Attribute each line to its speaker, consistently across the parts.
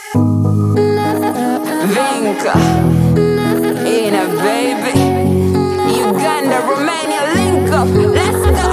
Speaker 1: Vinca, Ina baby, Uganda, Romania, link up, let's go.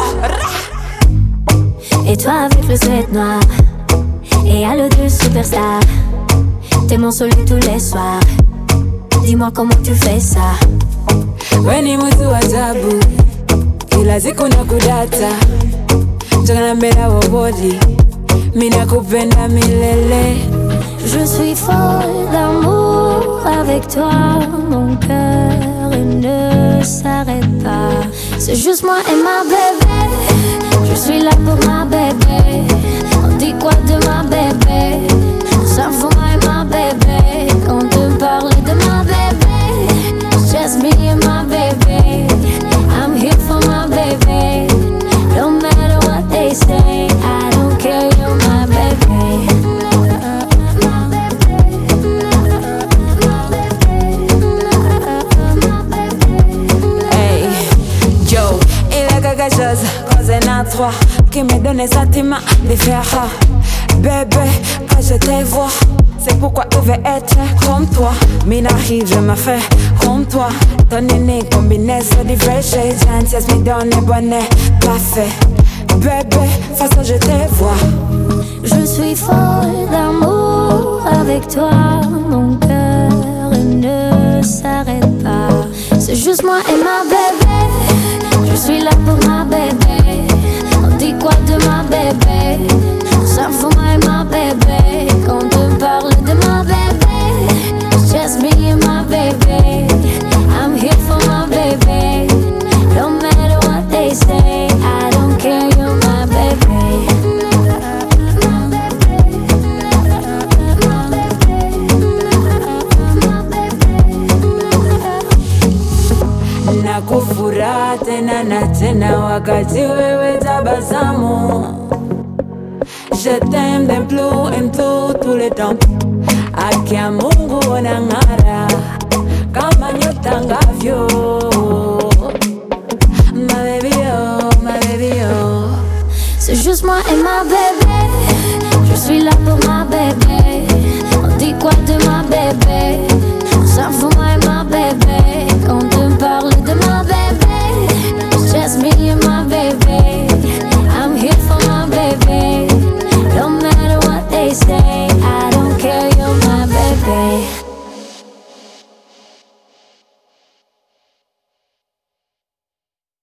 Speaker 2: Et toi avec le sweat noir et à l'eau de superstar, t'es mon soleil tous les soirs. Dis-moi comment tu fais ça.
Speaker 1: Weni mtu wa ajabu, kila siku nakudata, njagala mbele wobodi, mina kupenda milele.
Speaker 2: Je suis folle d'amour avec toi, mon cœur il ne s'arrête pas. C'est juste moi et ma bébé, je suis là pour ma bébé. On dit quoi de ma bébé? Ça fout moi et ma bébé. Quand on te parle de ma bébé, it's just me and my baby. I'm here for my baby. No matter what they say, I don't care, you're my baby.
Speaker 1: Hey, Joe, il y a quelque chose, cause il y en a trois qui me donne des sentiments différents. Bébé, quand je te vois, c'est pourquoi je veux être comme toi. Mina arrive, je me fais comme toi. Ton nez combinaison de fresh chances, me donne bonnet parfait. Bébé, façon je te vois.
Speaker 2: Je suis folle d'amour avec toi, mon cœur il ne s'arrête pas. C'est juste moi et ma bébé, je suis là pour ma bébé. On dit quoi de ma bébé? Ça fout moi et ma bébé. Quand on te parle de ma bébé, it's just me and my baby. I'm here for my baby. No matter what they say, I don't care, you're my baby.
Speaker 1: Nakufura tena na tena wakati wewe tabasamu. Je t'aime d'un plus en plus tout le temps. Haki ya Mungu unang'ara kama nyota ngavyo. My baby oh, my baby oh.
Speaker 2: C'est juste moi et ma bébé, je suis là pour ma bébé. On dit quoi de ma bébé? Ça fout moi et ma